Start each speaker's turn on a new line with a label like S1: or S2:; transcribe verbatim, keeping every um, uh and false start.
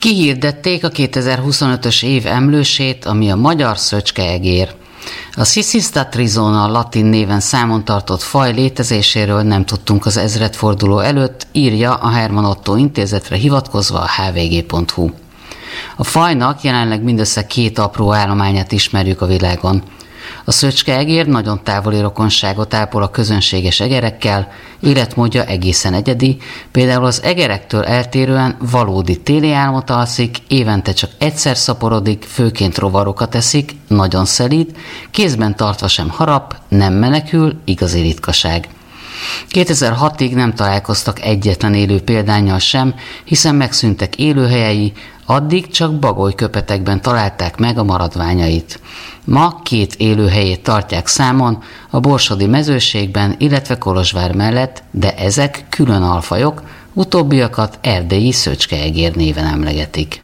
S1: Kihirdették a kétezer-huszonötös év emlősét, ami a magyar szöcskeegér. A Sisysta trizona latin néven számon tartott faj létezéséről nem tudtunk az ezredforduló előtt, írja a Herman Otto intézetre hivatkozva a há vé gé pont hú. A fajnak jelenleg mindössze két apró állományát ismerjük a világon. A szöcskeegér nagyon távoli rokonságot ápol a közönséges egerekkel, életmódja egészen egyedi, például az egerektől eltérően valódi téli álmot alszik, évente csak egyszer szaporodik, főként rovarokat eszik, nagyon szelíd, kézben tartva sem harap, nem menekül, igazi ritkaság. kétezer-hatig nem találkoztak egyetlen élő példánnyal sem, hiszen megszűntek élőhelyei, addig csak bagolyköpetekben találták meg a maradványait. Ma két élőhelyét tartják számon, a borsodi mezőségben, illetve Kolozsvár mellett, de ezek külön alfajok, utóbbiakat erdélyi szöcskeegér néven emlegetik.